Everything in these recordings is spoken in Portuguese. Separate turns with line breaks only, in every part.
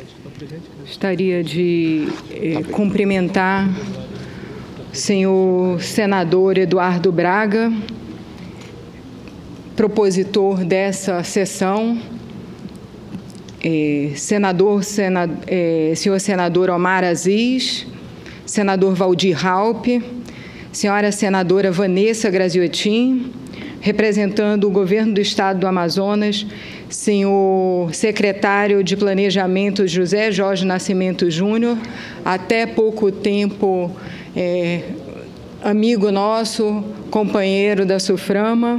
Gostaria de cumprimentar o senhor senador Eduardo Braga, propositor dessa sessão, senhor senador Omar Aziz, senador Valdir Raupp, senhora senadora Vanessa Graziotin, representando o governo do Estado do Amazonas, senhor secretário de Planejamento José Jorge Nascimento Júnior, até pouco tempo amigo nosso, companheiro da SUFRAMA,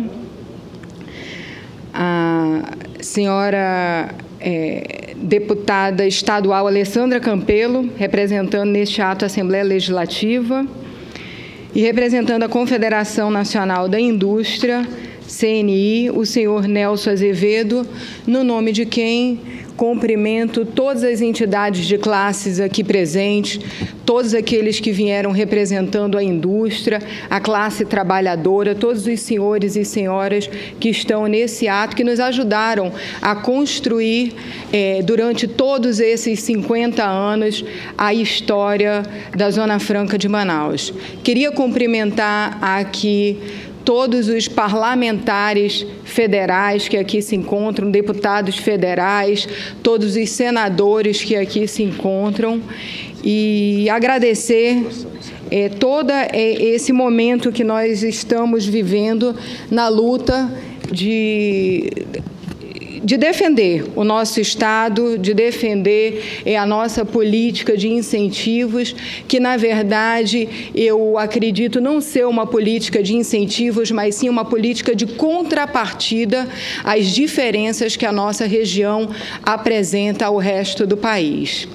a senhora deputada estadual Alessandra Campelo, representando neste ato a Assembleia Legislativa, e representando a Confederação Nacional da Indústria, CNI, o senhor Nelson Azevedo, no nome de quem cumprimento todas as entidades de classes aqui presentes, todos aqueles que vieram representando a indústria, a classe trabalhadora, todos os senhores e senhoras que estão nesse ato, que nos ajudaram a construir, durante todos esses 50 anos, a história da Zona Franca de Manaus. Queria cumprimentar aqui todos os parlamentares federais que aqui se encontram, deputados federais, todos os senadores que aqui se encontram, e agradecer todo esse momento que nós estamos vivendo na luta de defender o nosso Estado, de defender a nossa política de incentivos, que, na verdade, eu acredito não ser uma política de incentivos, mas sim uma política de contrapartida às diferenças que a nossa região apresenta ao resto do país.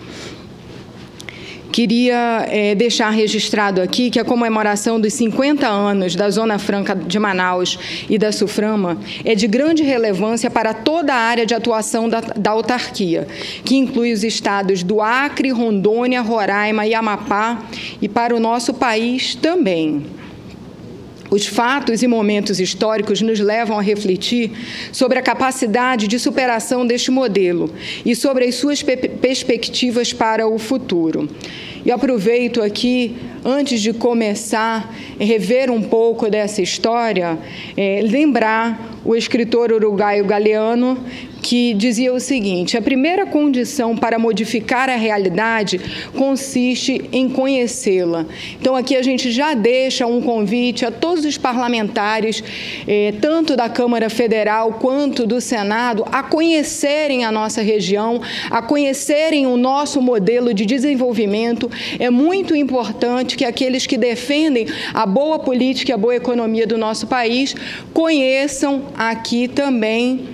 Queria deixar registrado aqui que a comemoração dos 50 anos da Zona Franca de Manaus e da SUFRAMA é de grande relevância para toda a área de atuação da autarquia, que inclui os estados do Acre, Rondônia, Roraima e Amapá, e para o nosso país também. Os fatos e momentos históricos nos levam a refletir sobre a capacidade de superação deste modelo e sobre as suas perspectivas para o futuro. E aproveito aqui, antes de começar a rever um pouco dessa história, lembrar o escritor uruguaio Galeano, que dizia o seguinte: a primeira condição para modificar a realidade consiste em conhecê-la. Então, aqui a gente já deixa um convite a todos os parlamentares, tanto da Câmara Federal quanto do Senado, a conhecerem a nossa região, a conhecerem o nosso modelo de desenvolvimento. É muito importante que aqueles que defendem a boa política e a boa economia do nosso país conheçam aqui também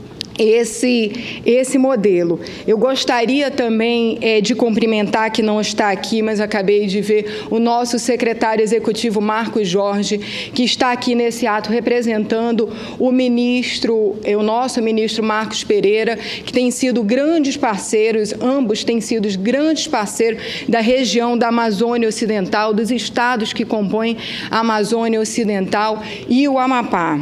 esse modelo. Eu gostaria também de cumprimentar, que não está aqui, mas acabei de ver, o nosso secretário executivo Marcos Jorge, que está aqui nesse ato representando o nosso ministro Marcos Pereira, que tem sido grandes parceiros, ambos têm sido grandes parceiros da região da Amazônia Ocidental, dos estados que compõem a Amazônia Ocidental e o Amapá.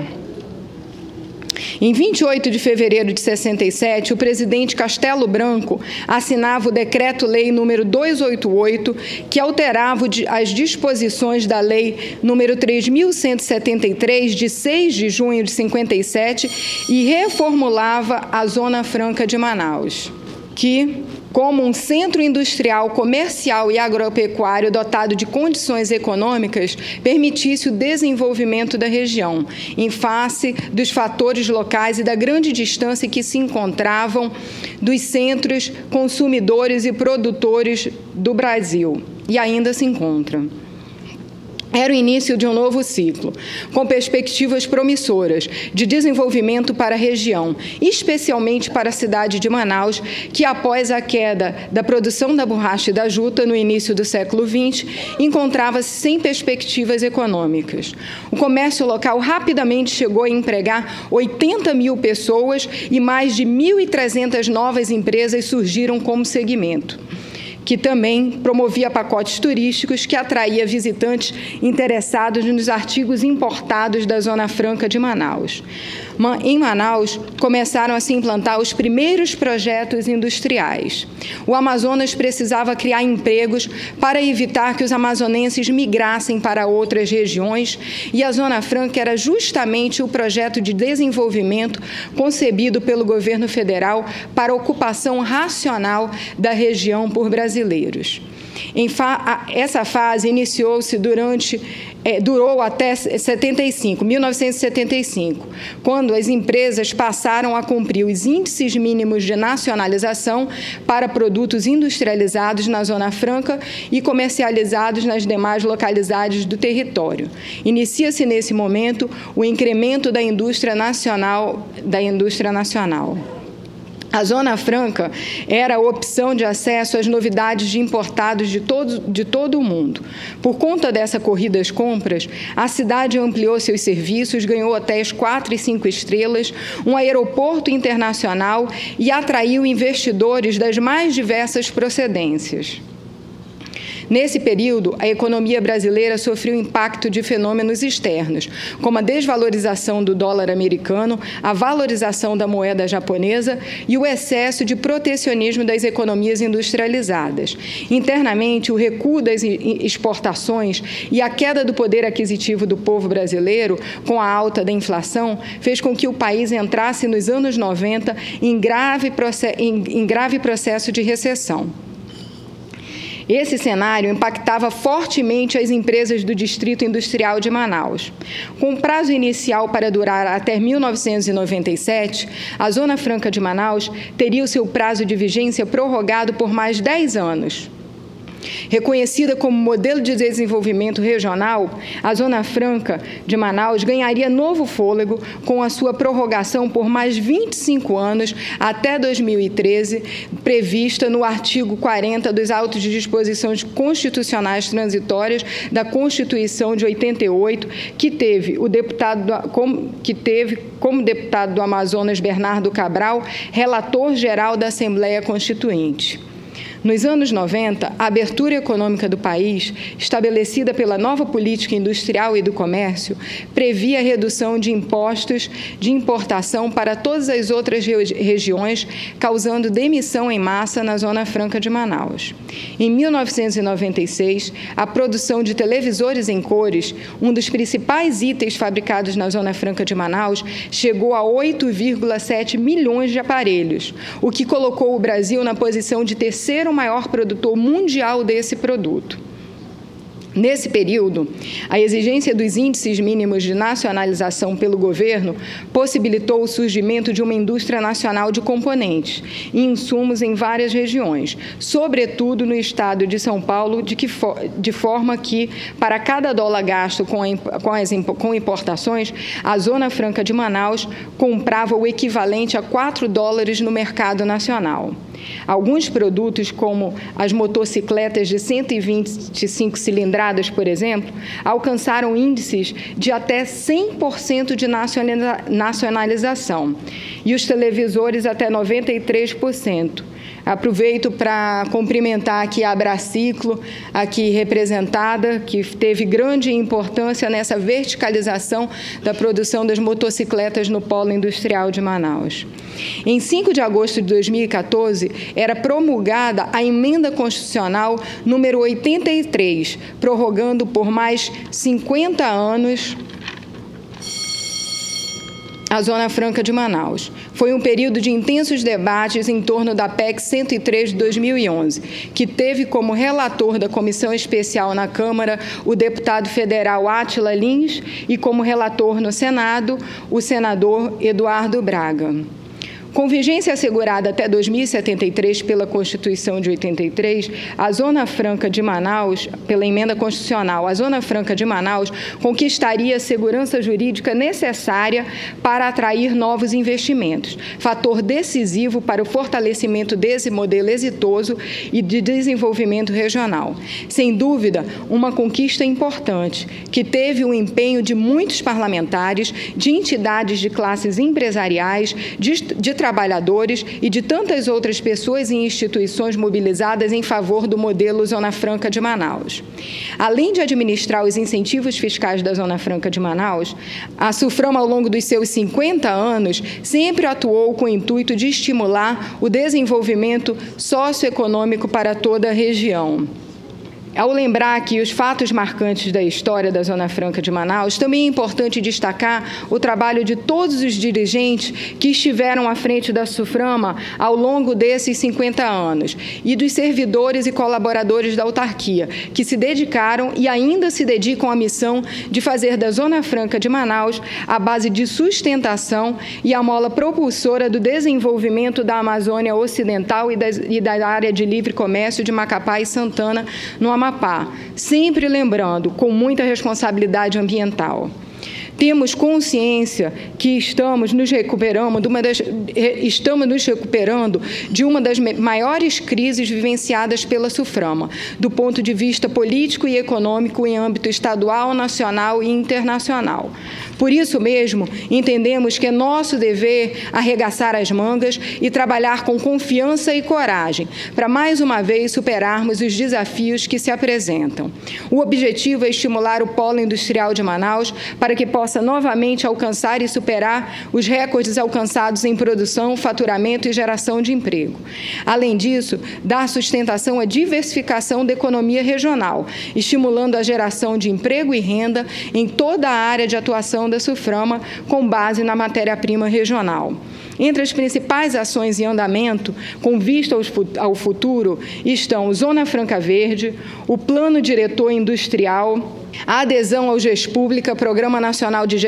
Em 28 de fevereiro de 67, o presidente Castelo Branco assinava o Decreto-Lei número 288, que alterava as disposições da Lei número 3.173, de 6 de junho de 57, e reformulava a Zona Franca de Manaus, que, como um centro industrial, comercial e agropecuário dotado de condições econômicas, permitisse o desenvolvimento da região, em face dos fatores locais e da grande distância que se encontravam dos centros consumidores e produtores do Brasil, e ainda se encontram. Era o início de um novo ciclo, com perspectivas promissoras de desenvolvimento para a região, especialmente para a cidade de Manaus, que, após a queda da produção da borracha e da juta no início do século XX, encontrava-se sem perspectivas econômicas. O comércio local rapidamente chegou a empregar 80 mil pessoas e mais de 1.300 novas empresas surgiram como segmento, que também promovia pacotes turísticos que atraía visitantes interessados nos artigos importados da Zona Franca de Manaus. em Manaus, começaram a se implantar os primeiros projetos industriais. O Amazonas precisava criar empregos para evitar que os amazonenses migrassem para outras regiões, e a Zona Franca era justamente o projeto de desenvolvimento concebido pelo governo federal para a ocupação racional da região por brasileiros. Essa fase iniciou-se durou até 1975, quando as empresas passaram a cumprir os índices mínimos de nacionalização para produtos industrializados na Zona Franca e comercializados nas demais localidades do território. Inicia-se, nesse momento, o incremento da indústria nacional. A Zona Franca era a opção de acesso às novidades de importados de todo o mundo. Por conta dessa corrida às compras, a cidade ampliou seus serviços, ganhou hotéis 4 e 5 estrelas, um aeroporto internacional e atraiu investidores das mais diversas procedências. Nesse período, a economia brasileira sofreu impacto de fenômenos externos, como a desvalorização do dólar americano, a valorização da moeda japonesa e o excesso de protecionismo das economias industrializadas. Internamente, o recuo das exportações e a queda do poder aquisitivo do povo brasileiro, com a alta da inflação, fez com que o país entrasse nos anos 90 em grave processo de recessão. Esse cenário impactava fortemente as empresas do Distrito Industrial de Manaus. Com prazo inicial para durar até 1997, a Zona Franca de Manaus teria o seu prazo de vigência prorrogado por mais 10 anos. Reconhecida como modelo de desenvolvimento regional, a Zona Franca de Manaus ganharia novo fôlego com a sua prorrogação por mais 25 anos até 2013, prevista no artigo 40 dos autos de disposições constitucionais transitórias da Constituição de 88, que teve como deputado do Amazonas Bernardo Cabral, relator-geral da Assembleia Constituinte. Nos anos 90, a abertura econômica do país, estabelecida pela nova política industrial e do comércio, previa a redução de impostos de importação para todas as outras regiões, causando demissão em massa na Zona Franca de Manaus. Em 1996, a produção de televisores em cores, um dos principais itens fabricados na Zona Franca de Manaus, chegou a 8,7 milhões de aparelhos, o que colocou o Brasil na posição de terceiro maior produtor mundial desse produto. Nesse período, a exigência dos índices mínimos de nacionalização pelo governo possibilitou o surgimento de uma indústria nacional de componentes e insumos em várias regiões, sobretudo no estado de São Paulo, de forma que, para cada dólar gasto com importações, a Zona Franca de Manaus comprava o equivalente a 4 dólares no mercado nacional. Alguns produtos, como as motocicletas de 125 cilindradas, por exemplo, alcançaram índices de até 100% de nacionalização e os televisores até 93%. Aproveito para cumprimentar aqui a Abraciclo, aqui representada, que teve grande importância nessa verticalização da produção das motocicletas no Polo Industrial de Manaus. Em 5 de agosto de 2014, era promulgada a Emenda Constitucional número 83, prorrogando por mais 50 anos a Zona Franca de Manaus. Foi um período de intensos debates em torno da PEC 103 de 2011, que teve como relator da Comissão Especial na Câmara o deputado federal Átila Lins e como relator no Senado o senador Eduardo Braga. Com vigência assegurada até 2073 pela Constituição de 83, a Zona Franca de Manaus, pela emenda constitucional, a Zona Franca de Manaus conquistaria a segurança jurídica necessária para atrair novos investimentos, fator decisivo para o fortalecimento desse modelo exitoso e de desenvolvimento regional. Sem dúvida, uma conquista importante, que teve o empenho de muitos parlamentares, de entidades de classes empresariais, de trabalhadores e de tantas outras pessoas e instituições mobilizadas em favor do modelo Zona Franca de Manaus. Além de administrar os incentivos fiscais da Zona Franca de Manaus, a SUFRAMA, ao longo dos seus 50 anos, sempre atuou com o intuito de estimular o desenvolvimento socioeconômico para toda a região. Ao lembrar aqui os fatos marcantes da história da Zona Franca de Manaus, também é importante destacar o trabalho de todos os dirigentes que estiveram à frente da SUFRAMA ao longo desses 50 anos e dos servidores e colaboradores da autarquia, que se dedicaram e ainda se dedicam à missão de fazer da Zona Franca de Manaus a base de sustentação e a mola propulsora do desenvolvimento da Amazônia Ocidental e da área de livre comércio de Macapá e Santana, no Amapá, sempre lembrando, com muita responsabilidade ambiental. Temos consciência que estamos nos recuperando de uma das maiores crises vivenciadas pela SUFRAMA, do ponto de vista político e econômico em âmbito estadual, nacional e internacional. Por isso mesmo, entendemos que é nosso dever arregaçar as mangas e trabalhar com confiança e coragem, para mais uma vez superarmos os desafios que se apresentam. O objetivo é estimular o polo industrial de Manaus para que possa novamente alcançar e superar os recordes alcançados em produção, faturamento e geração de emprego. Além disso, dar sustentação à diversificação da economia regional, estimulando a geração de emprego e renda em toda a área de atuação da SUFRAMA, com base na matéria-prima regional. Entre as principais ações em andamento, com vista ao futuro, estão o Zona Franca Verde, o Plano Diretor Industrial, a adesão ao GESPública, Programa Nacional de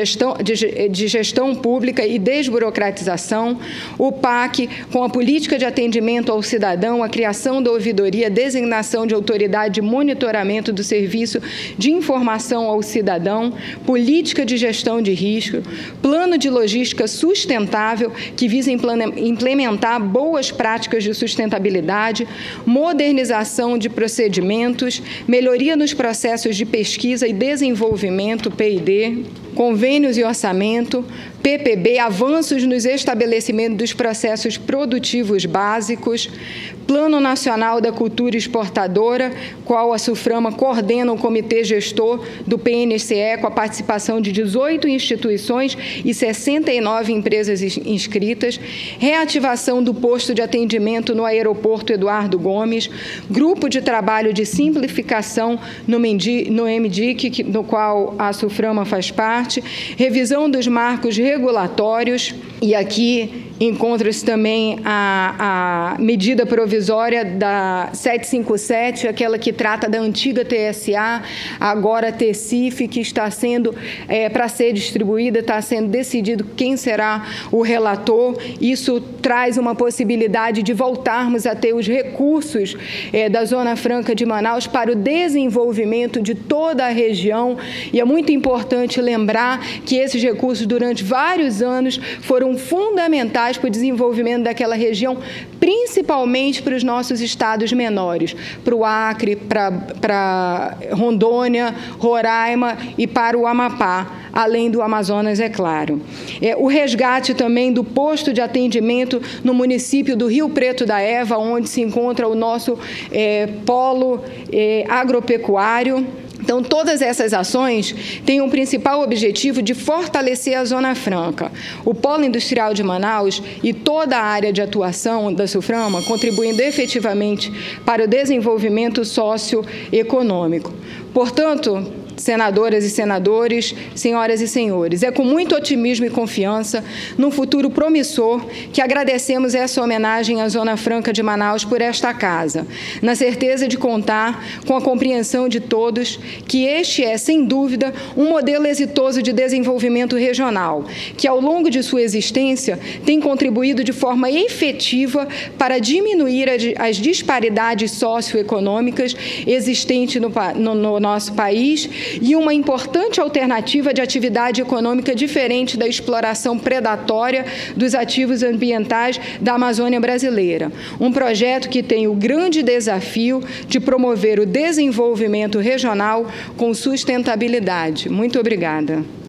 Gestão Pública e Desburocratização, o PAC, com a Política de Atendimento ao Cidadão, a criação da ouvidoria, designação de autoridade de monitoramento do Serviço de Informação ao Cidadão, Política de Gestão de Risco, Plano de Logística Sustentável, que visa implementar boas práticas de sustentabilidade, modernização de procedimentos, melhoria nos processos de pesquisa e desenvolvimento, P&D, convênios e orçamento, PPB, avanços nos estabelecimentos dos processos produtivos básicos, Plano Nacional da Cultura Exportadora, qual a SUFRAMA coordena o comitê gestor do PNCE, com a participação de 18 instituições e 69 empresas inscritas, reativação do posto de atendimento no aeroporto Eduardo Gomes, grupo de trabalho de simplificação no MDIC, no qual a SUFRAMA faz parte, revisão dos marcos regulatórios, e aqui encontra-se também a medida provisória da 757, aquela que trata da antiga TSA, agora TCIF, que está sendo, para ser distribuída, está sendo decidido quem será o relator. Isso traz uma possibilidade de voltarmos a ter os recursos da Zona Franca de Manaus para o desenvolvimento de toda a região, e é muito importante lembrar que esses recursos, durante vários anos, foram fundamentais para o desenvolvimento daquela região, principalmente para os nossos estados menores, para o Acre, para Rondônia, Roraima e para o Amapá, além do Amazonas, é claro. O resgate também do posto de atendimento no município do Rio Preto da Eva, onde se encontra o nosso polo agropecuário. Então, todas essas ações têm um principal objetivo de fortalecer a Zona Franca. O Polo Industrial de Manaus e toda a área de atuação da SUFRAMA contribuindo efetivamente para o desenvolvimento socioeconômico. Portanto, senadoras e senadores, senhoras e senhores, é com muito otimismo e confiança num futuro promissor que agradecemos essa homenagem à Zona Franca de Manaus por esta casa, na certeza de contar com a compreensão de todos que este é, sem dúvida, um modelo exitoso de desenvolvimento regional, que ao longo de sua existência tem contribuído de forma efetiva para diminuir as disparidades socioeconômicas existentes no nosso país e uma importante alternativa de atividade econômica diferente da exploração predatória dos ativos ambientais da Amazônia brasileira. Um projeto que tem o grande desafio de promover o desenvolvimento regional com sustentabilidade. Muito obrigada.